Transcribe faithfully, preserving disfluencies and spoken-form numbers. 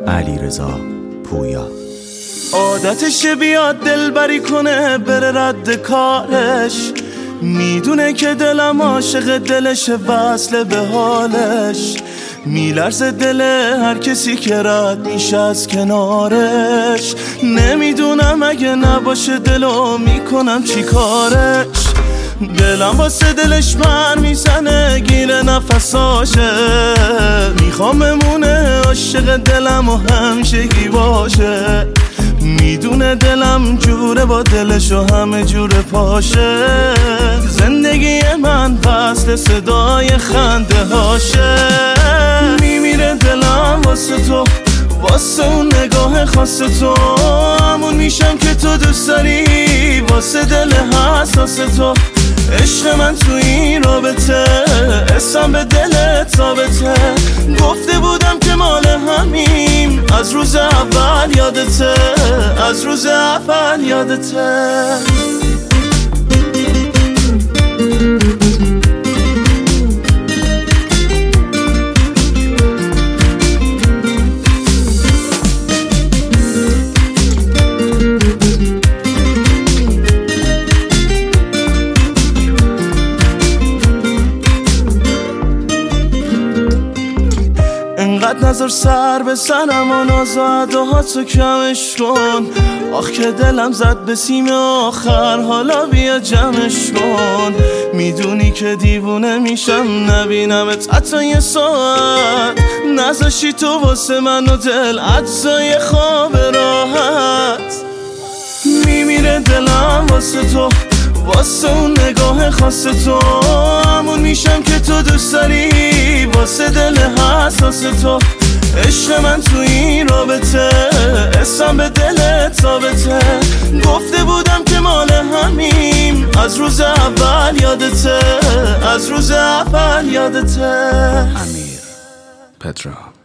علیرضا پویا. عادتشه بیاد دلبری کنه بره رد کارش، میدونه که دلم عاشق دلش وصله به حالش، میلرزه دل هر کسی که رد میشه از کنارش، نمیدونم اگه نباشه دلو میکنم چی کارش، دلم واسه دلش من میزنه گیره نفساشه، میخوام بمونه عاشق دلم و همیشگی باشه، میدونه دلم جوره با دلش و همه جور پاشه، زندگی من فصل صدای خنده هاشه، میمیره دلم واسه تو، واسه اون نگاه خاص تو، همون میشم که تو دوست داری، واسه دل حساس تو، عشق من تو این رابطه، اسم به دلت ثابته، گفته بودم که مال همیم، از روز اول یادته، از روز اول یادته. انقدر نظر سر به سرم و ناز و عداهاتو کمش کن، آخ که دلم زد به سیم آخر، حالا بیا جمعش کن، میدونی که دیوونه میشم نبینمت حتی یه ساعت، نذاشی تو واسه من و دل عجزای خواب راحت، میمیره دلم واسه تو، واسه اون نگاه خاص تو، همون میشم که تو دوست داری، واسه دل حساس تو، عشق من تو این رابطه، اسم به دلت ثابته، گفته بودم که مال همیم، از روز اول یادته، از روز اول یادته. امیر پترا.